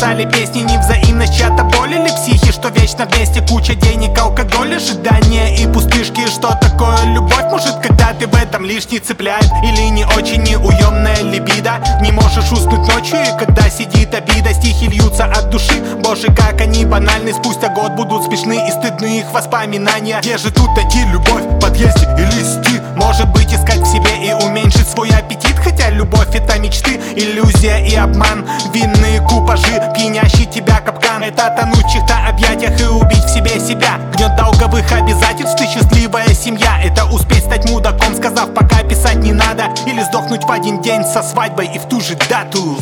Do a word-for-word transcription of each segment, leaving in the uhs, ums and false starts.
писали песни, невзаимность чья-то боль или психи, что вечно вместе, куча денег, алкоголь, ожидания и пустышки. Что такое любовь? Может, когда ты в этом лишний цепляет, или не очень неуемная либидо. Не можешь уснуть ночью, и когда сидит обида, стихи льются от души. Боже, как они банальны, спустя год будут смешны и стыдны их воспоминания. Где же тут найти любовь? В подъезде или сети? Может быть, искать в себе и уменьшить свой аппетит? Хотя любовь — это мечты, иллюзия и обман. Винные купажи, пьянящий тебя капкан. Это тонуть в чьих-то объятиях и убить в себе себя. Гнет долговых обязательств и счастливая семья. Это успеть стать мудаком, сказав пока писать не надо. Или сдохнуть в один день со свадьбой и в ту же дату.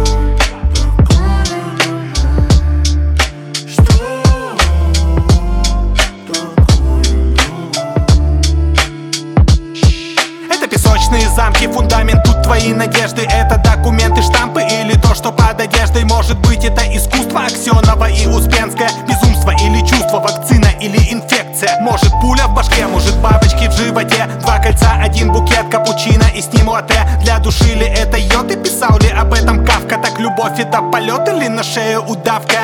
Песочные замки, фундамент тут твои надежды. Это документы, штампы или то, что под одеждой. Может быть, это искусство Аксенова и Успенская, безумство или чувство, вакцина или инфекция. Может, пуля в башке, может, бабочки в животе. Два кольца, один букет, капучино и с ним латте. Для души ли это йод и писал ли об этом Кафка? Так любовь — это полет или на шею удавка?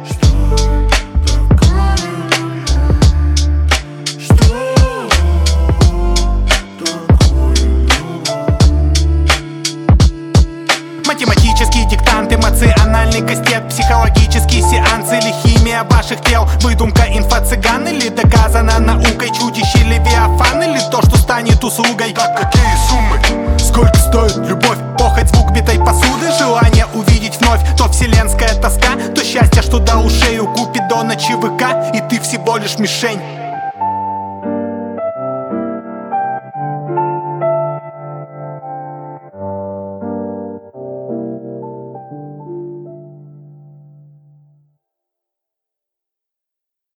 Математический диктант, эмоциональный кастет, психологический сеанс или химия ваших тел. Выдумка инфо-цыган или доказана наукой? Чудище Левиафан или то, что станет услугой? Так какие суммы? Сколько стоит любовь? Похоть, звук битой посуды, желание увидеть вновь. То вселенская тоска, то счастье, что до ушей у Купидона ЧВК. И ты всего лишь мишень.